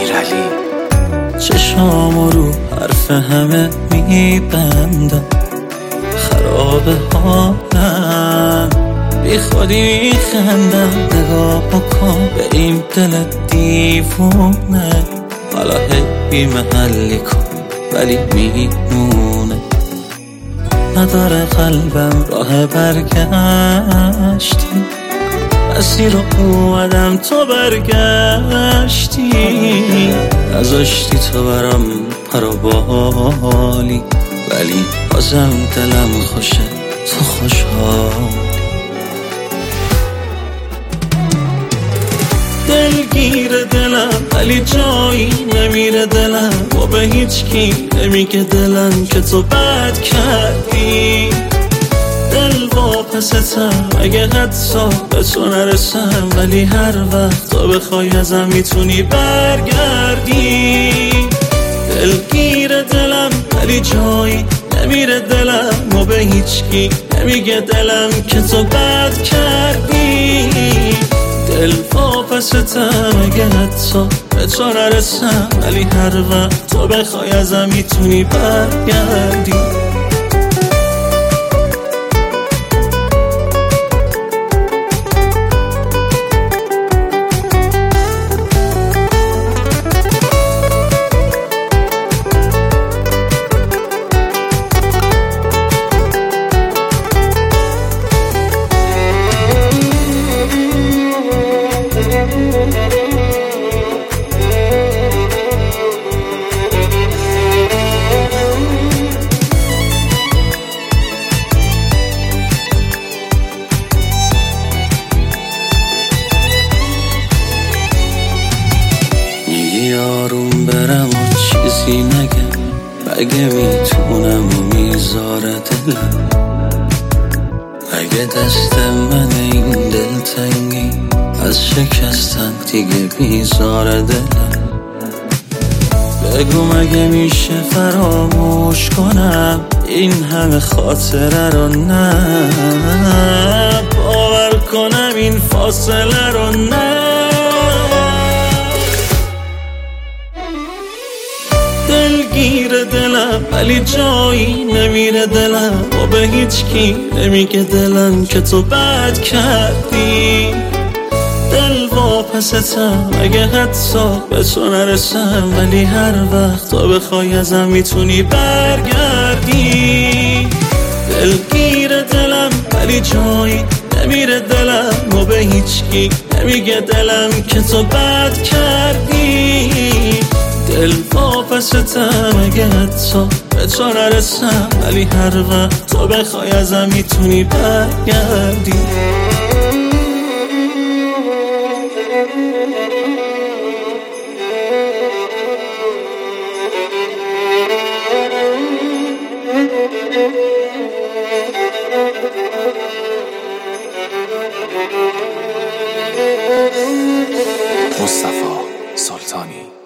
امیرعلی. چشام رو حرف همه میبندم، خراب حالم، بی خودی میخندم. نگاه بکن به این دل دیوونه، حالا هی بی محلی کن ولی میمونه. نداره قلبم راه برگشتی، مسیر رو اومدم تو برگشتی. نذاشتی تو برام پرو بالی، ولی بازم دلم خوشه تو خوشحالی. دلگیر دلم ولی جایی نمیره دلم، و به هیچ کی نمیگه دلم که تو بد کردی. دل واپستم اگه حتی به تو نرسم، ولی هر وقت تو بخوای ازم میتونی برگردی. دلگیر دلم ولی جایی نمیره دلم، و به هیچ کی نمیگه دلم که تو بد کردی. دل واپستم اگه حتی به تو نرسم، ولی هر وقت تو بخوای ازم میتونی برگردی. میگی آروم برم و چیزی نگم، مگه میتونم و میذاره دلم؟ مگه دست من این دلتنگی از شکستن دیگه میذاره دلم؟ بگو مگه میشه فراموش کنم این همه خاطره رو؟ نه باور کنم این فاصله رو؟ نه دلگیر دلم ولی جایی نمیره دلم، و به هیچ کی نمیگه دلم که تو بد کردی. دل واپستم اگه حتی به تو نرسم، ولی هر وقت تو بخوای ازم میتونی برگردی. دلگیر دلم ولی جایی نمیره دلم، و به هیچ کی نمیگه دلم که تو بد کردی. دل واپستم اگه حتی به تو نرسم، ولی هر وقت تو بخوای ازم میتونی برگردی. مصطفی سلطانی.